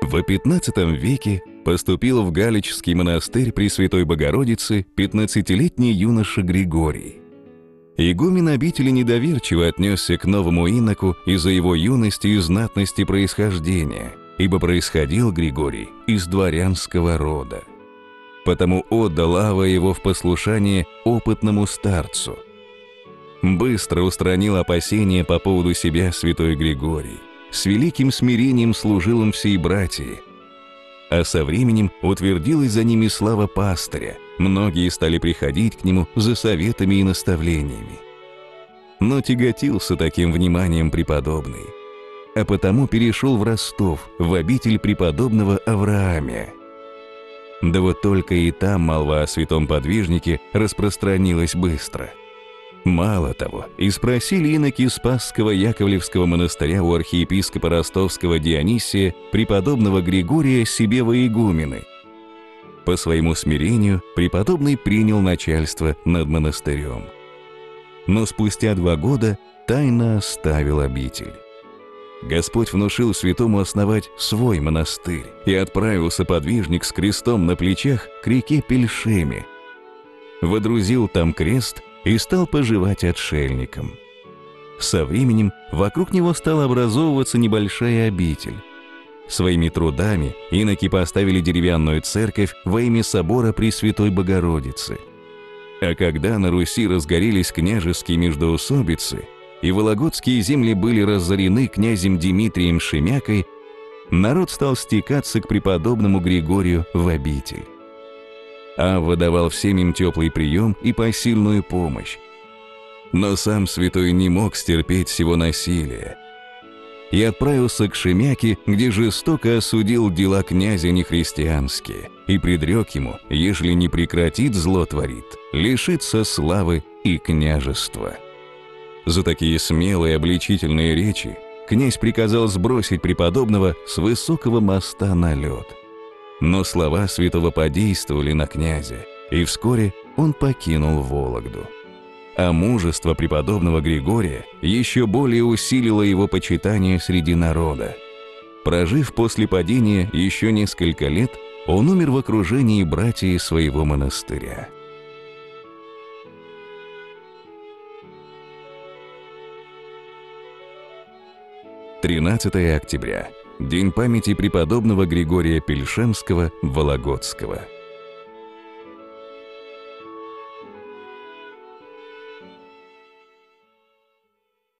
В XV веке поступил в Галичский монастырь Пресвятой Богородицы 15-летний юноша Григорий. Игумен обители недоверчиво отнесся к новому иноку из-за его юности и знатности происхождения, ибо происходил Григорий из дворянского рода. Потому отдал Ава его в послушание опытному старцу. Быстро устранил опасения по поводу себя святой Григорий, с великим смирением служил им всей братии, а со временем утвердилась за ними слава пастыря, многие стали приходить к нему за советами и наставлениями. Но тяготился таким вниманием преподобный, а потому перешел в Ростов, в обитель преподобного Авраамия. Да вот только и там молва о святом подвижнике распространилась быстро. Мало того, и спросили иноки Спасского Яковлевского монастыря у архиепископа ростовского Дионисия преподобного Григория себе во игумены. По своему смирению преподобный принял начальство над монастырем. Но спустя 2 года тайно оставил обитель. Господь внушил святому основать свой монастырь, и отправился подвижник с крестом на плечах к реке Пельшеме. Водрузил там крест и стал поживать отшельником. Со временем вокруг него стала образовываться небольшая обитель. Своими трудами иноки поставили деревянную церковь во имя собора Пресвятой Богородицы. А когда на Руси разгорелись княжеские междоусобицы и вологодские земли были разорены князем Дмитрием Шемякой, народ стал стекаться к преподобному Григорию в обитель. Авва давал всем им теплый прием и посильную помощь. Но сам святой не мог стерпеть всего насилия и отправился к Шемяке, где жестоко осудил дела князя нехристианские и предрек ему, ежели не прекратит зло творит, лишится славы и княжества. За такие смелые обличительные речи князь приказал сбросить преподобного с высокого моста на лед. Но слова святого подействовали на князя, и вскоре он покинул Вологду. А мужество преподобного Григория еще более усилило его почитание среди народа. Прожив после падения еще несколько лет, он умер в окружении братьев своего монастыря. 13 октября. День памяти преподобного Григория Пельшемского-Вологодского.